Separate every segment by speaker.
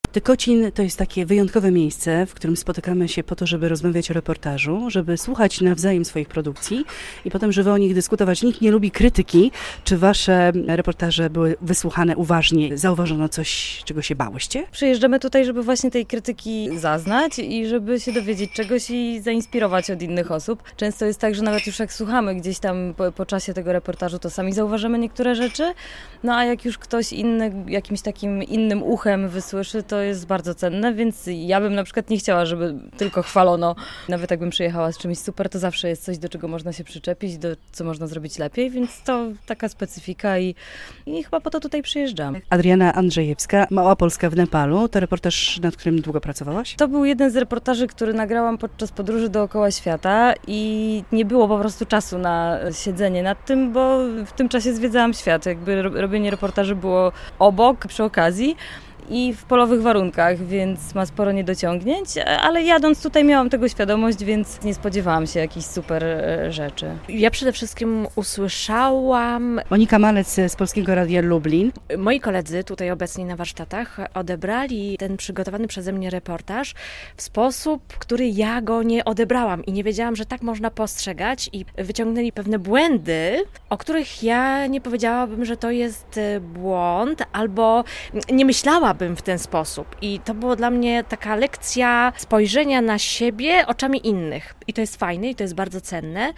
Speaker 1: Tykocin to jest takie wyjątkowe miejsce, w którym spotykamy się po to, żeby rozmawiać o reportażu, żeby słuchać nawzajem swoich produkcji i potem, żeby o nich dyskutować. Nikt nie lubi krytyki. Czy wasze reportaże były wysłuchane uważnie? Zauważono coś, czego się bałyście?
Speaker 2: Przyjeżdżamy tutaj, żeby właśnie tej krytyki zaznać i żeby się dowiedzieć czegoś i zainspirować od innych osób. Często jest tak, że nawet już jak słuchamy gdzieś tam po czasie tego reportażu, to sami zauważymy niektóre rzeczy, no a jak już ktoś inny jakimś takim innym uchem wysłyszy, to jest bardzo cenne, więc ja bym na przykład nie chciała, żeby tylko chwalono. Nawet jakbym przyjechała z czymś super, to zawsze jest coś, do czego można się przyczepić, co można zrobić lepiej, więc to taka specyfika i chyba po to tutaj przyjeżdżam.
Speaker 1: Adriana Andrzejewska, Mała Polska w Nepalu. To reportaż, nad którym długo pracowałaś?
Speaker 2: To był jeden z reportaży, który nagrałam podczas podróży dookoła świata i nie było po prostu czasu na siedzenie nad tym, bo w tym czasie zwiedzałam świat. Jakby robienie reportaży było obok, przy okazji i w polowych warunkach, więc ma sporo niedociągnięć, ale jadąc tutaj miałam tego świadomość, więc nie spodziewałam się jakichś super rzeczy.
Speaker 3: Ja przede wszystkim usłyszałam...
Speaker 1: Monika Malec z Polskiego Radia Lublin.
Speaker 3: Moi koledzy tutaj obecni na warsztatach odebrali ten przygotowany przeze mnie reportaż w sposób, który ja go nie odebrałam i nie wiedziałam, że tak można postrzegać i wyciągnęli pewne błędy, o których ja nie powiedziałabym, że to jest błąd, albo nie myślałabym w ten sposób. I to było dla mnie taka lekcja spojrzenia na siebie oczami innych. I to jest fajne i to jest bardzo cenne,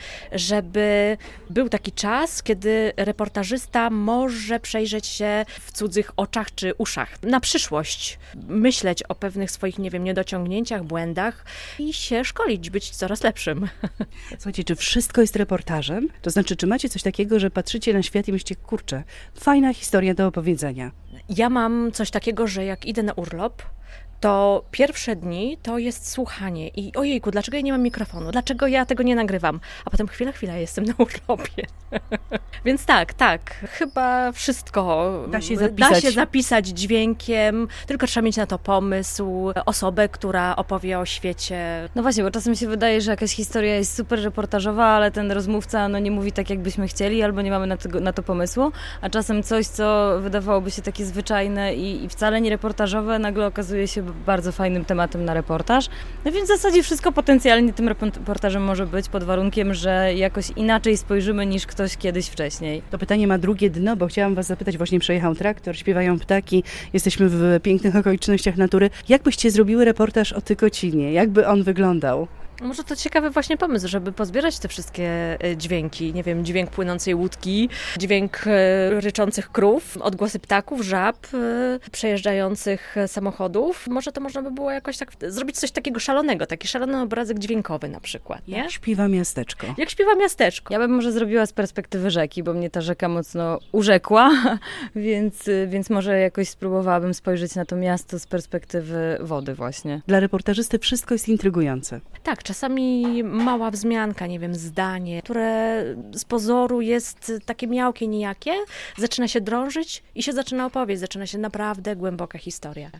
Speaker 3: żeby był taki czas, kiedy reportażysta może przejrzeć się w cudzych oczach czy uszach. Na przyszłość myśleć o pewnych swoich, nie wiem, niedociągnięciach, błędach i się szkolić, być coraz lepszym.
Speaker 1: Słuchajcie, czy wszystko jest reportażem? To znaczy, czy macie coś takiego, że patrzycie na świat i myślicie, kurczę, fajna historia do opowiedzenia?
Speaker 3: Ja mam coś takiego, że jak idę na urlop, to pierwsze dni to jest słuchanie i ojejku, dlaczego ja nie mam mikrofonu? Dlaczego ja tego nie nagrywam? A potem chwila, jestem na urlopie. Więc tak, chyba wszystko da się zapisać dźwiękiem, tylko trzeba mieć na to pomysł, osobę, która opowie o świecie.
Speaker 2: No właśnie, bo czasem się wydaje, że jakaś historia jest super reportażowa, ale ten rozmówca nie mówi tak, jakbyśmy chcieli, albo nie mamy na to pomysłu, a czasem coś, co wydawałoby się takie zwyczajne i wcale nie reportażowe, nagle okazuje się bardzo fajnym tematem na reportaż. No więc w zasadzie wszystko potencjalnie tym reportażem może być, pod warunkiem, że jakoś inaczej spojrzymy niż ktoś kiedyś wcześniej.
Speaker 1: To pytanie ma drugie dno, bo chciałam was zapytać, właśnie przejechał traktor, śpiewają ptaki, jesteśmy w pięknych okolicznościach natury. Jak byście zrobiły reportaż o Tykocinie? Jak by on wyglądał?
Speaker 3: Może to ciekawy właśnie pomysł, żeby pozbierać te wszystkie dźwięki. Nie wiem, dźwięk płynącej łódki, dźwięk ryczących krów, odgłosy ptaków, żab, przejeżdżających samochodów. Może to można by było jakoś tak zrobić coś takiego szalonego, taki szalony obrazek dźwiękowy na przykład. Nie?
Speaker 1: Jak śpiewa miasteczko.
Speaker 3: Jak śpiewa miasteczko.
Speaker 2: Ja bym może zrobiła z perspektywy rzeki, bo mnie ta rzeka mocno urzekła, więc może jakoś spróbowałabym spojrzeć na to miasto z perspektywy wody właśnie.
Speaker 1: Dla reportażysty wszystko jest intrygujące.
Speaker 3: Tak, czasami mała wzmianka, nie wiem, zdanie, które z pozoru jest takie miałkie, nijakie, zaczyna się drążyć i się zaczyna opowieść, zaczyna się naprawdę głęboka historia.